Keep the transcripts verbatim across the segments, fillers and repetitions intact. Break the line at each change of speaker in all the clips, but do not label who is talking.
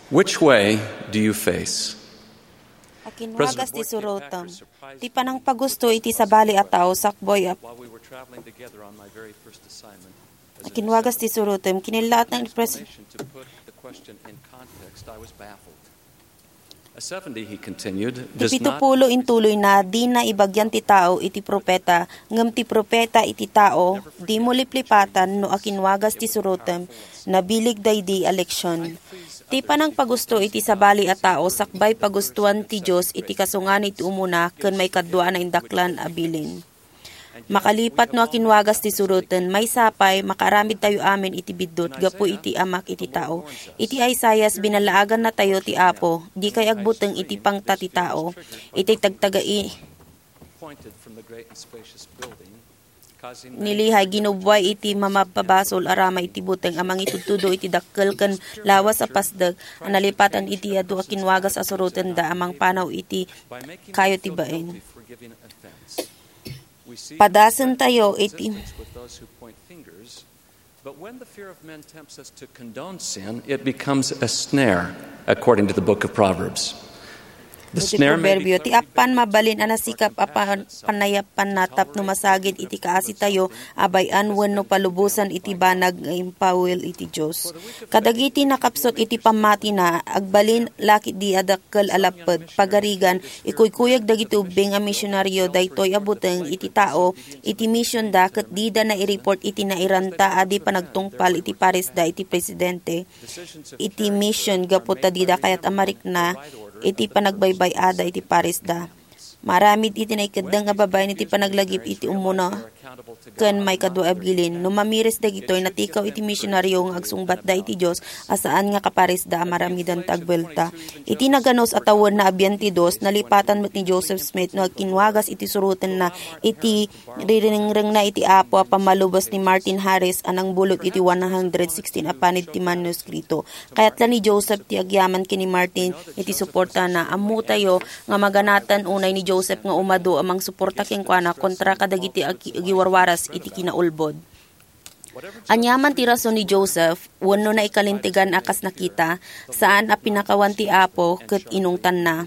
Which way do you face?
Akinwagas ti surotam. Ti panang pagusto iti sabali a tao sakboy ap. Akinwagas ti surotam. Kinilaat ng pres... Tipitupulo intuloy na di na ibagyan ti tao iti propeta, ngem ti propeta iti tao, di mo liplipatan no akinwagas ti surotem, nabilig daydi eleksyon. Ti panang pagusto iti sabali a tao, sakbay pagustuan ti Diyos iti kasungan iti umuna, ken may kadwa na indaklan abilin. Makalipat no akinwagas ti suroten, may sapay, makaramid tayo amin iti bidot, gapu iti amak iti tao. Iti Isaias, binalaagan na tayo ti Apo, di kay agbuteng iti pangta ti tao. Iti tagtagai, nilihay ginubway iti mamapabasol arama iti buteng, amang itutudo iti dakkel ken lawas a pasdag, analipatan iti adu akinwagas a suroten da, amang panaw iti kayo ti baen. Padasan tayo iti.
But when the fear of men tempts us to condone sin, it becomes a snare, according to the book of Proverbs. The snare may be
ti apan mabalin anasikap apan panayapan natap no masagid iti kaasi tayo abayan wenno palubusan iti banag nga impawel iti Dios. Kadagiti nakapsot iti pamati na agbalin lakit di adakkel alaped pagarigan ikuykuyag dagiti ubing a misyonaryo daytoy abuteng iti tao iti mission da ket di da na i-report iti nairanta adi panagtungpal iti pares da iti presidente. Iti mission gaputa di da kayat amarik na iti panagbaybay ada iti pares da. Maramid iti naikadang nga babay iti panaglagip iti umuna ken may kadwa abilin. No mamires dagitoy natikaw iti misyonaryo nga agsungbat da iti Dios asaan nga kapares da maramidan tagbelta. Iti naganos atawon na abyan ti Dios nalipatan met ni Joseph Smith no kinwagas iti suruten na iti riringreng na iti Apo a pamalubos ni Martin Harris anang bulot iti one hundred sixteen apanid ti manuskrito. Kayat la ni Joseph ti agyaman kini Martin iti suporta na ammo tayo nga maganatan unay ni Joseph nga umado amang suporta ken kuana kontra kadagiti giwarwaras iti kinaulbod. Anyaman ti rason ni Joseph, wenno na ikalintigan akas nakita, saan a pinakawan ti Apo ket inungtan na.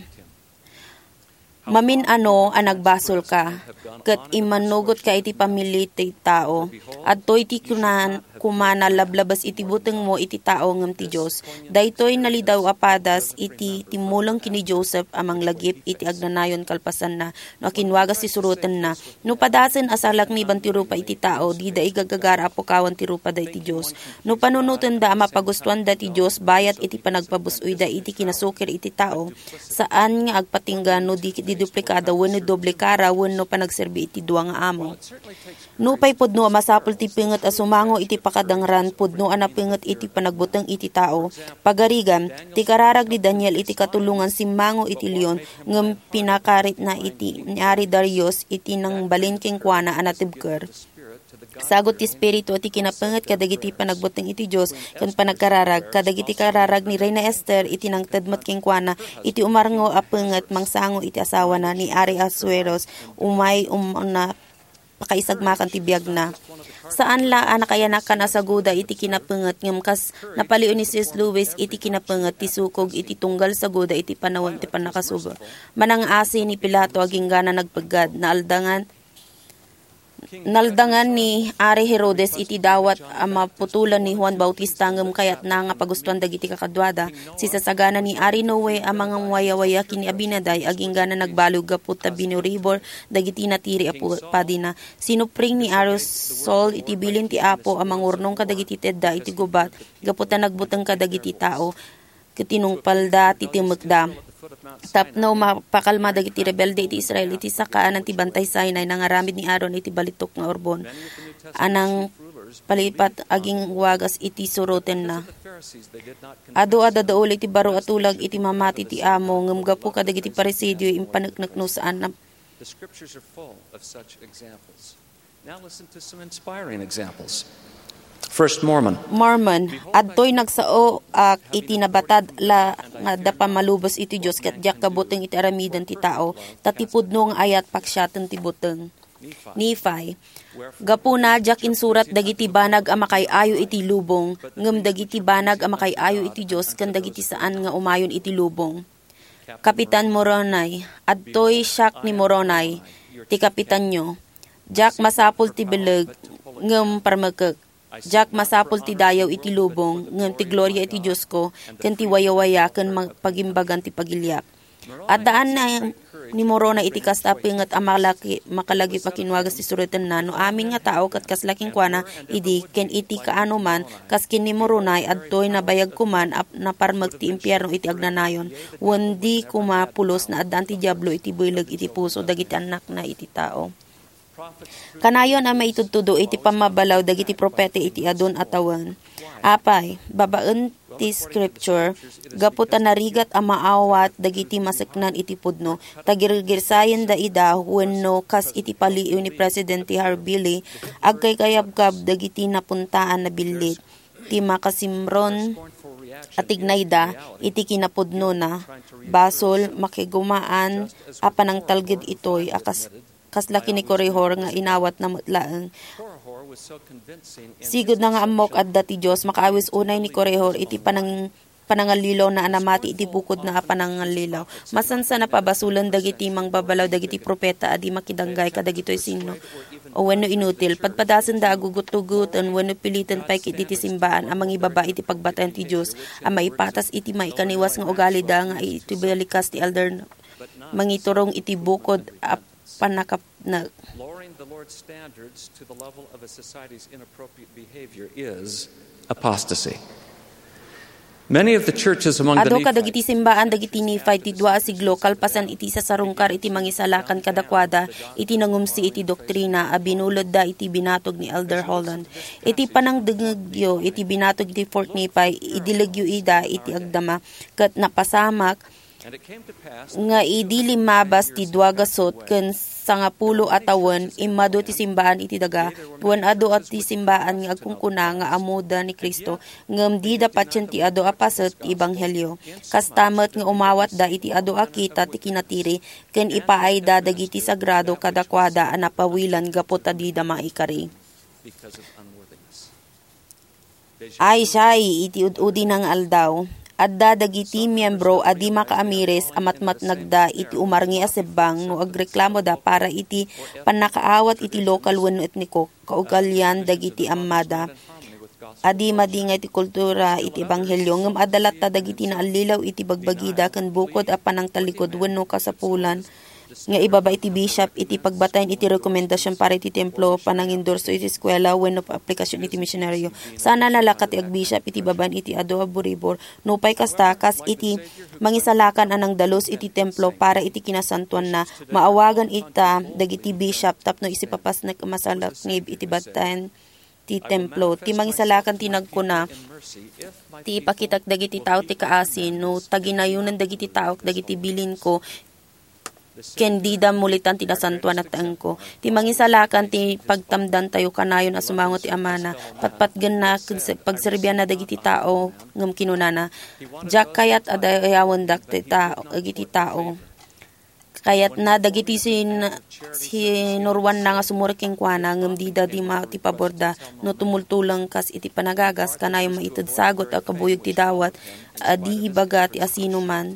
Mamin ano a nagbasol ka, ket imanugot ka iti pamili ti tao, adto iti kunan kumana lablabas iti buteng mo iti tao ngem ti Dios. Daytoy nalidaw apadas iti timulang kini Joseph amang lagip iti agnanayon kalpasan na no akinwagas ti suruten na. No padasen asalak ni bantirupa iti tao di da igagagara apokawan ti rupa da iti Dios. No panunuten da mapagustuhan da ti Dios bayat iti panagpabusoy da iti kinasukir iti tao. Saan nga agpatinggan no di duplikada wenno doble kara wenno panagserbi iti duwa nga amo. No pay pudno masapul ti pinget a sumango iti pakadangran pudno ana pinget iti panagbuteng iti tao. Pagarigan ti kararag ni Daniel iti katulungan simmango iti leon ngem pinakarit na iti niari Darius iti nang balin ken kuana anatibker. Sagot ti Espiritu iti kinapenget kadagiti panagbuteng iti Dios ken panagkararag kadagiti kararag ni Reina Esther iti nang tedmet ken kuana iti umarngo a penget mangsango iti asawa na ni Ari Asueros umay umna pakaisagmakan ti biag na. Saan la anakayanakan asaguda iti kinapenget ngem kas napaliw ni C S Lewis iti kinapenget ti sukog iti tunggal saguda iti panawon ti panakasuba. Manang asi ni Pilato aging gana nagpagad na aldangan Naldangan ni Ari Herodes iti dawat ang maputulan ni Juan Bautista ngem kayat na nga pagustuhan dagiti kakadwada. Si sasagana ni Ari Noe ang mga waya-waya kini Abinaday aging gana nagbalog gaput ta binuribor dagiti natiri apo padina. Sinupring ni Aerosol iti bilin ti Apo ang mangurnong kadagiti tedda iti gubat gaput ta nagbuteng kadagiti tao ketinungpalda ti timekda. Tapno mapakalma dagiti rebelde iti Israel iti sakaan ti bantay Sinai nangaramid ni Aaron iti balitok nga orbon anang palipat aging wagas iti suroten na ado adadaol iti baro atulag iti mamati ti amo ngem gapu kadagiti parisidio impaneknek no saan na.
The scriptures are full of such examples. Now listen to some inspiring examples. First Mormon.
Mormon, adtoy nagsao ak uh, iti nabatad la nga dapa malubos iti Dios ket diak kabuteng iti aramidan ti tao tatipudno nga ayat paksyaten ti buteng. Nephi. Gapuna jak insurat dagiti banag a makay-ayo iti lubong, ngem dagiti banag a makay-ayo iti Dios ken dagiti saan nga umayon iti lubong. Kapitan Moronay, adtoy siak ni Moronay, ti kapitan nyo. Jak masapul ti beleg, ngem parmekek. Jak masapul ti dayaw iti lubong, ngem ti gloria iti Dios ko, ken ti wayawaya ken pagimbagan ti pagilyak. At daan na ni Morona iti kastapi ngat amalaki makalagi pakinwagas ti sureten na no amin nga tao kat kaslaking kuana idi ken iti kaano man kas kin ni Moronay adtoy na bayag kuman ap naparmag ti impyerno iti agnanayon wendi kumapulos na addan ti diablo iti buileg iti puso dagiti anak na iti tao. Kanayon ang maitudtudo iti pamabalaw dagiti propete iti adon atawan. Apay, babaen ti scripture, gaputan narigat ang maawat dagiti maseknan iti pudno, tagirgirsayan da ida wenno kas iti paliw ni Presidente Harbili, agkay kayabkab dagiti napuntaan na bilit. Ti makasimron at ignayda iti kinapudno na, basol makigumaan apan ang talgid itoy akas kaslaki ni Korihor nga inawat na mutlaeng. Sigod na nga amok at dati Diyos, makaawis unay ni Korihor iti panang panangalilaw na anamati iti bukod na panangalilaw. Masansa na pabasulan dagiti mang babalaw dagiti propeta adi makidanggay kadagitoy sino. O wano inutil, padpadasan da agugut-tugutan, wano pilitan pay kit iti simbaan, amang ibaba iti pagbatayan ti Diyos, ang maipatas iti maikaniwas nga ugali da nga iti balikas ti elder mangiturong iti bukod ap panakap na
lowering the Lord's standards to the level of a society's inappropriate behavior is apostasy. Many of the churches among the
Ado kadagiti simbaan dagiti Nephi ti dua siglo kalpasan iti sa sarungkar iti mangisalakan kadakwada iti nangumsi iti doktrina a binulod da iti binatog ni Elder Holland. Iti panangdengegyo iti binatog iti Fort Nephi idilegyo ida iti agdama ket napasamak nga idi limabas ti duagasot ken sangapulo atawan imado ti simbaan iti daga wen ado at ti simbaan nga agkungkuna nga amuda ni Kristo ngem di dapat ti ado apaset ti ebanghelyo kastamet nga umawat da iti ado akita ti kinatiri ken ipaay da dagiti sagrado kadakwada a napawilan gapot adi da maikari. Ay say iti ud-udi ng aldaw adda dagiti miyembro adi makaamires amatmat nagda iti umarngi a sebang no agreklamo da para iti panakaawat iti lokal wenno etniko kaugalyan dagiti ammada adi madingay iti kultura iti ebanghelyo ngem adalat ta dagiti naalilaw iti bagbagida ken bukod a panang talikod wenno kasapulan nga ibaba iti bishop iti pagbatayan iti rekomendasyon para iti templo panangindorso iti eskwela wenno aplikasyon iti misyonaryo sana nalakat ti agbishop iti baban iti ado a buribor nupay kastakas iti mangisalakan anang dalos iti templo para iti kinasantuan na maawagan ita dagiti bishop tapno isipapas na masalaknib iti batayan ti templo ti mangisalakan ti nagkuna ti ipakitak dagiti tao ti kaasin no taginayunan dagiti tao dagiti bilin ko kendida mulitan ti nasantuan at tangko. Ti mangisalakan ti pagtamdan tayo kanayon as sumango ti amana. Patpatgan na pagserbyan na dagiti tao ngem kinunana. Jak kayat adayawan dak ti tao, dagiti tao. Kayat na dagiti sin sinurwan na nga sumuriking kuana ngem di da di ma ti paborda no tumultulang kas iti panagagas kanayon maited sagot a kabuyog ti dawat adi ibaga ti asino man.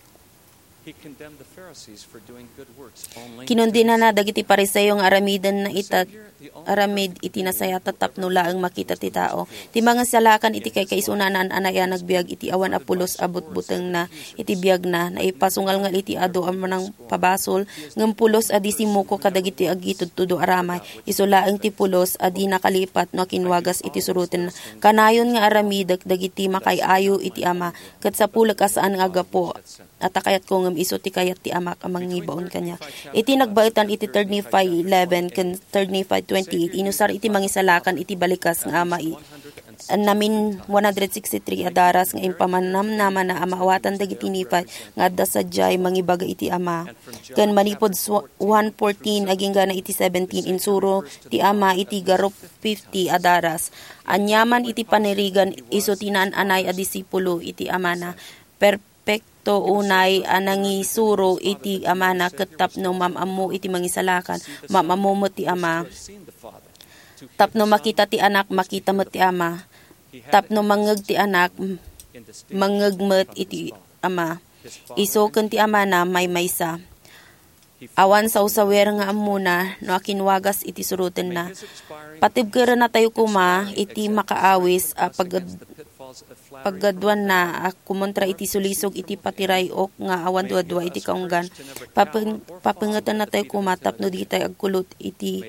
Kinundina na dagiti pariseyo nga aramidan na itat aramid iti nasaya tatapno laeng makita ti tao. Ti mga salakan iti kay kaisunanan anaya nagbiag iti awan apulos abot buteng na iti biag na naipasungal nga iti ado am nang pabasol ngem pulos adi simuko kadagiti agitod tudo aramay iso laeng ti pulos adi nakalipat no kinwagas iti suruten kanayon nga aramid dagiti makay-ayo iti ama ket sapulag asaan nga gapo at kayat ko ngem iso ti kayat ti amak amang ngibaon kanya. Iti nagbaetan iti third Nephi eleven ken third Nephi twenty-eight inusar iti mangisalakan iti balikas nga ama i namin one sixty-three adaras nga impamanam naman na amaawatan dagiti Nephi nga adda sadyay mangibaga iti ama ken manipod one fourteen aging gana iti seventeen insuro ti ama iti garop fifty adaras anyaman iti panirigan iso tinan anay a disipulo iti ama na per perpekto unay anangi suro iti ama na ket tapno mamamu iti mangisalakan mamamu met ti ama. Tapno makita ti anak makita met ti ama. Tapno mangeg ti anak mangeg met iti ama. Iso ken ti ama na may maysa. Awan sa usawer nga amuna no akinwagas iti suruten na. Patibkera na tayo kuma iti makaawis a pagad paggadwan na a kumontra iti sulisog iti patiray ok nga awan duadwa iti kaunggan. Papeng, papengatan na tayo kuma tapno di tayo agkulot iti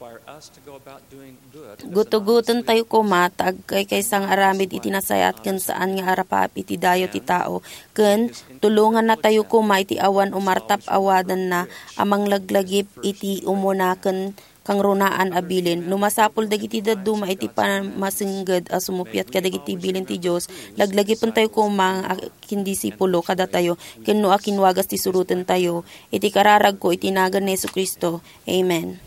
gutugutan tayo kuma tag kay kaysang aramid iti nasayat ken saan nga arapap iti dayo ti tao. Ken tulungan na tayo kuma iti awan umartap awadan na amang laglagip iti umunaken kang runaan abilin. Numasapol dagiti daduma iti pamasingged a sumupyat kadagiti bilin ti Dios. Laglagipon tayo kumang kindisipulo kada tayo. Ken no akinwagas ti suruten tayo. Iti kararag ko iti nagan ni Jesucristo. Amen.